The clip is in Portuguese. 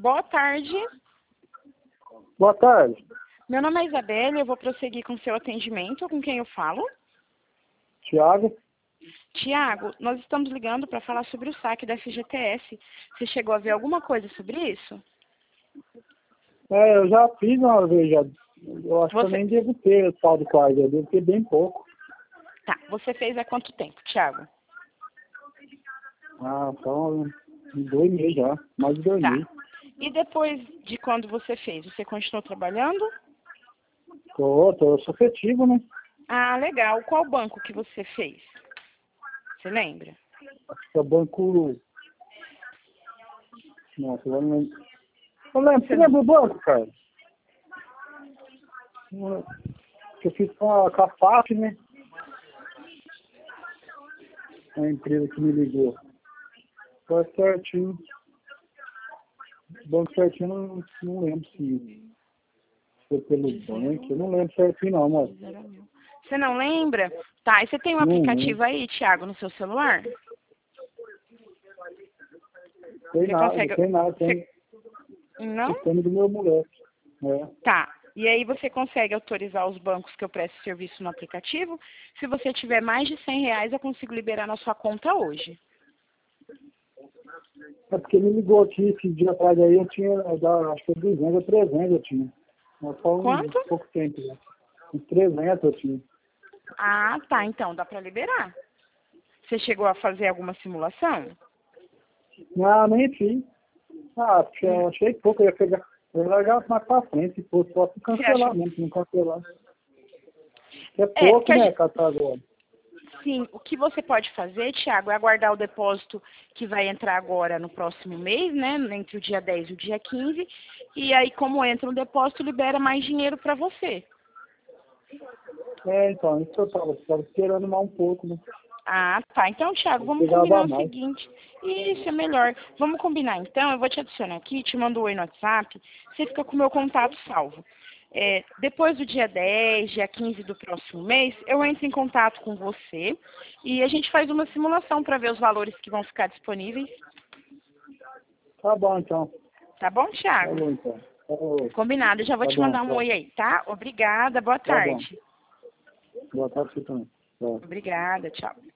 Boa tarde. Boa tarde. Meu nome é Isabela e eu vou prosseguir com o seu atendimento. Com quem eu falo? Tiago. Tiago, nós estamos ligando para falar sobre o saque da FGTS. Você chegou a ver alguma coisa sobre isso? Eu já fiz uma vez, já. Eu acho que eu Você... nem devo ter o tal do quase, eu devo ter bem pouco. Tá, você fez há quanto tempo, Tiago? Então, 2 meses já, mais de 2 Tá. meses. E depois de quando você fez, você continuou trabalhando? Eu sou efetivo, né? Ah, legal. Qual banco que você fez? Você lembra? É o banco... Nossa, eu não lembro. Eu lembro, você lembra do banco, cara? Que eu fiz com a FAP, né? A empresa que me ligou. Foi certinho. O banco certinho, não lembro se foi pelo banco. Eu não lembro certinho não, moço. Você não lembra? Tá, e você tem um Não aplicativo lembro. aí, Tiago, no seu celular? Tem Você nada, consegue... tem nada. Tem Não? o plano do meu moleque. É. Tá. E aí você consegue autorizar os bancos que eu presto serviço no aplicativo? Se você tiver mais de R$ 100, eu consigo liberar na sua conta hoje. É porque me ligou aqui esse dia atrás aí, eu tinha, acho que 200 ou 300 eu tinha. Mas só Quanto? pouco tempo, né? Uns 300 eu tinha. Ah, tá. Então dá pra liberar. Você chegou a fazer alguma simulação? Não, nem fiz. Porque eu achei pouco, eu ia pegar. Eu ia largar mais pra frente, se fosse só se Você cancelar acha? mesmo, se não cancelar. É pouco, Porque né, Catar agora? sim, o que você pode fazer, Tiago, é aguardar o depósito que vai entrar agora no próximo mês, né? Entre o dia 10 e o dia 15. E aí, como entra o depósito, libera mais dinheiro para você. Então, isso que eu tava esperando mais um pouco, né? Ah, tá. Então, Thiago, Eu vamos pegava combinar o mais. seguinte. Isso é melhor. Vamos combinar, então. Eu vou te adicionar aqui, te mando um oi no WhatsApp. Você fica com o meu contato salvo. Depois do dia 10, dia 15 do próximo mês, eu entro em contato com você e a gente faz uma simulação para ver os valores que vão ficar disponíveis. Tá bom, então. Tá bom, Thiago? Falou, então. Falou. Combinado. Eu já vou Tá te bom, mandar um tchau. oi aí, tá? Obrigada. Boa Tá bom. tarde. Boa tarde pra você também. Tchau. Obrigada. Tchau.